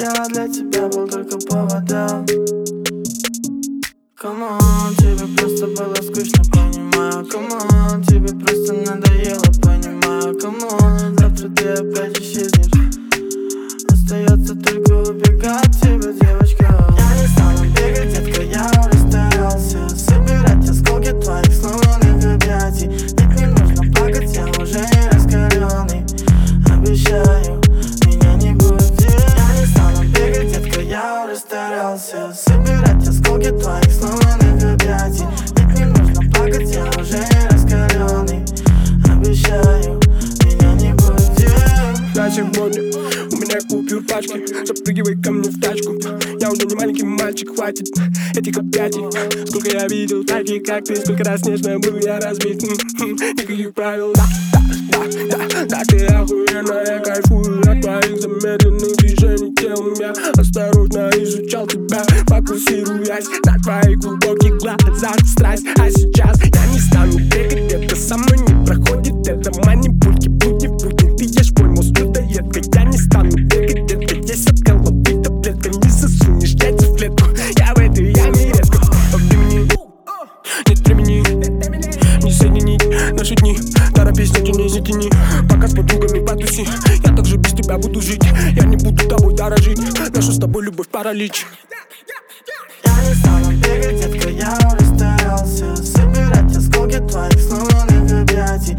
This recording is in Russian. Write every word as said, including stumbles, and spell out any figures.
я для тебя был только поводом. Камон, тебе просто было скучно, понимаю. Камон, тебе просто надоело, понимаю. Камон, завтра ты опять исчезнешь. Остается только убегать тебя, девочка. Я не стану бегать, детка, я уже старался собирать осколки твоих сломанных объятий. Нет, не нужно плакать, я уже не раскаленный. Обещаю, меня не будет. Я не стану бегать, детка, я уже старался собирать осколки твоих сломанных объятий. Нет, не нужно плакать, я уже не раскаленный. Обещаю, меня не будет. На сегодня у меня купюр пачки. Запрыгивай ко мне в тачку. Я уже не маленький мальчик, хватит этих объятий. Сколько я видел таких, как ты, сколько раз нежно был я разбит. Никаких правил, да, да, да, да, да, ты охуенно, я кайфую от твоих замедленных движений телом. Я осторожно изучал тебя, фокусируясь на твоих глубоких глазах. Страсть, а сейчас я не стану бегать, это со мной не проходит. Это манипульки, будни, будни, ты ешь мой мозг, людоедка. Я не стану бегать, детка, есть от головы таблетка. Не засунешь яйца в клетку, я в этой яме резко. Времени, нет времени, не соединить наши дни. Торопись, не тяни, не тяни, пока с подругами потуси. Я также без тебя буду жить, я не буду тобой дорожить. Нашу с тобой любовь паралич. Я не стану бегать, детка, я уже старался собирать осколки твоих сломанных объятий.